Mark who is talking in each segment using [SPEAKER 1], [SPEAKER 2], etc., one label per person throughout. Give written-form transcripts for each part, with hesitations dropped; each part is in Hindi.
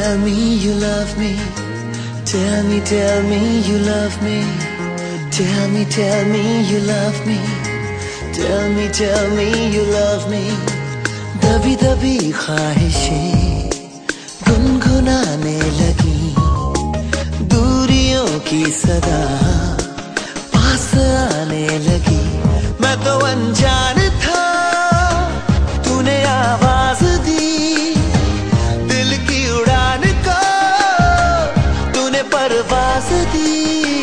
[SPEAKER 1] tell me you love me. Tell me you love me. Tell me you love me. Tell me you love me. दबी दबी ख्वाहिशें गुनगुनाने लगी, दूरियों की सदा पास आने लगी। मैं तो अनजान था, तूने आवाज दी, दिल की उड़ान को तूने परवाज दी।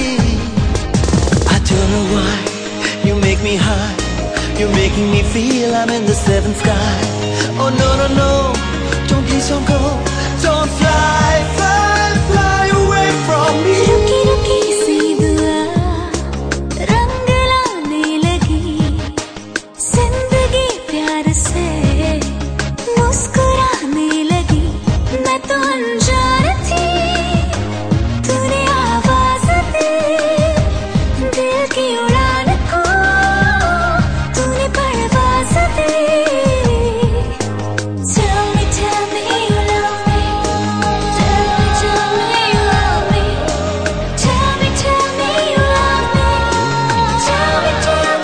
[SPEAKER 1] I don't know why you make me high, you're making me feel I'm in the seventh sky. Oh no no no, don't please don't go, don't fly, fly, fly away from me.
[SPEAKER 2] रुकी रुकी सी दुआ रंग लाने लगी, जिंदगी प्यार से मुस्कुराने लगी। मैं तो अनजान थी, तूने आवाज दी, दिल की उड़ान को तूने परवाज दी। Tell me you love me. Tell me you love me. Tell me you love me. Tell me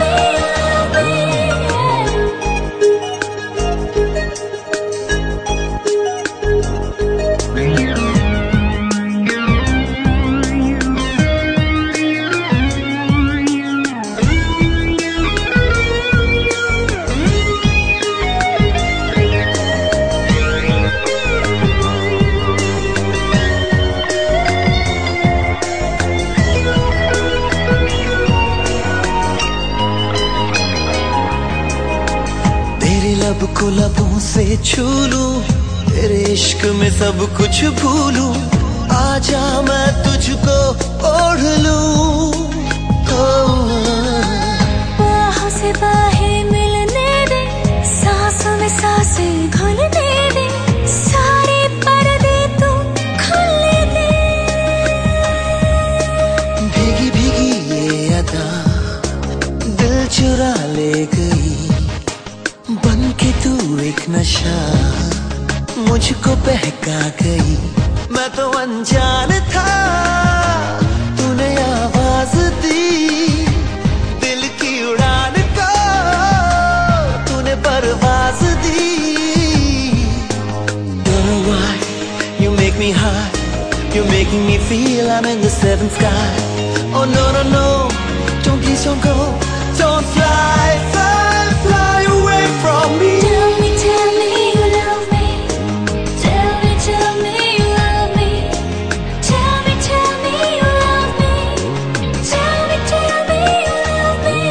[SPEAKER 2] you love me.
[SPEAKER 1] तेरे लब को लबों से छू लूं, तेरे इश्क में सब कुछ भूलूं। आजा मैं तुझको ओढ़ लूं।
[SPEAKER 2] बाहों से बाहें मिलने दे, सांसों में सांसें घुलने दे, सारे पर्दे तू खुलने दे।
[SPEAKER 1] भीगी भीगी ये अदा दिल चुरा ले गई, बन के तू एक नशा मुझको बहका गई। मैं तो अनजान था, तूने आवाज दी, दिल की उड़ान को तूने परवाज दी। Don't know why you make me high, you're making me feel I'm in the seventh sky. Oh no no no, don't please don't go, don't fly, fly, fly away from me.
[SPEAKER 2] Tell me you love me. Tell me you love me. Tell me you love me. Tell me you love me.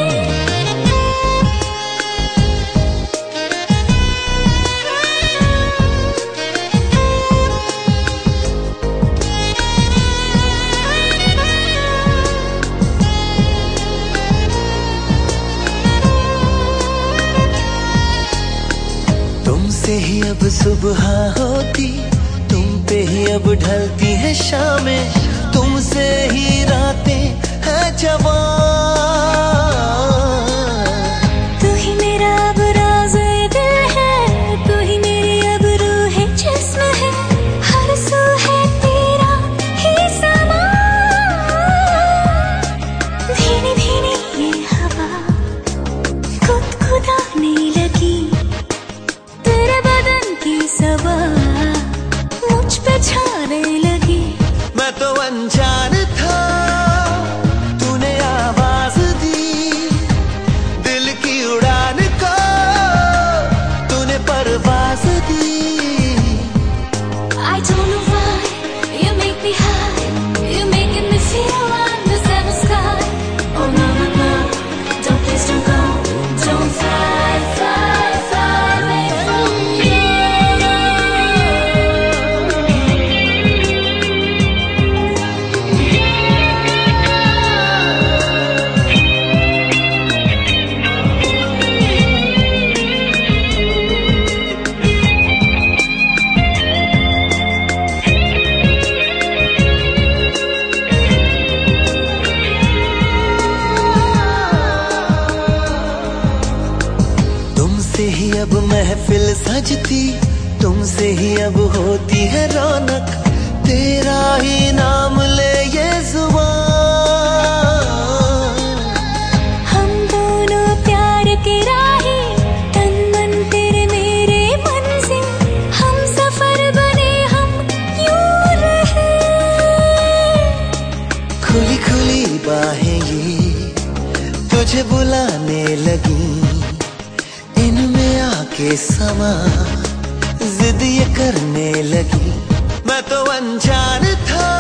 [SPEAKER 1] तुमसे ही अब सुबह होती, तुम पे ही अब ढलती है शामें, तुमसे ही रातें हैं जवां।
[SPEAKER 2] तू ही मेरा अब राज़ दिल है, तू ही मेरी अब रूह जिस्म है, हर सू है तेरा ही समा। धीमी धीमी ये हवा गुदगुदाने लगी, तेरे बदन की सबा मुझ पे छाने लगी।
[SPEAKER 1] मैं तो अनजान था, तूने आवाज दी, दिल की उड़ान को तूने परवाज दी।
[SPEAKER 2] I don't know why you make me high, you making me feel I'm the seventh sky. Oh no no no, don't please don't go, don't fly, fly, fly away from me.
[SPEAKER 1] तुमसे ही अब महफिल सजती, तुम तुमसे ही अब होती है रौनक, तेरा ही नाम ले ये जुबान।
[SPEAKER 2] हम दोनों प्यार के राही, तन मन तेरे मेरे मंजिल, हम सफर बने हम यूं रहे।
[SPEAKER 1] खुली खुली बाहें ये तुझे बुलाने लगी, इनमें आके समा जिद ये करने लगी। मैं तो अनजान था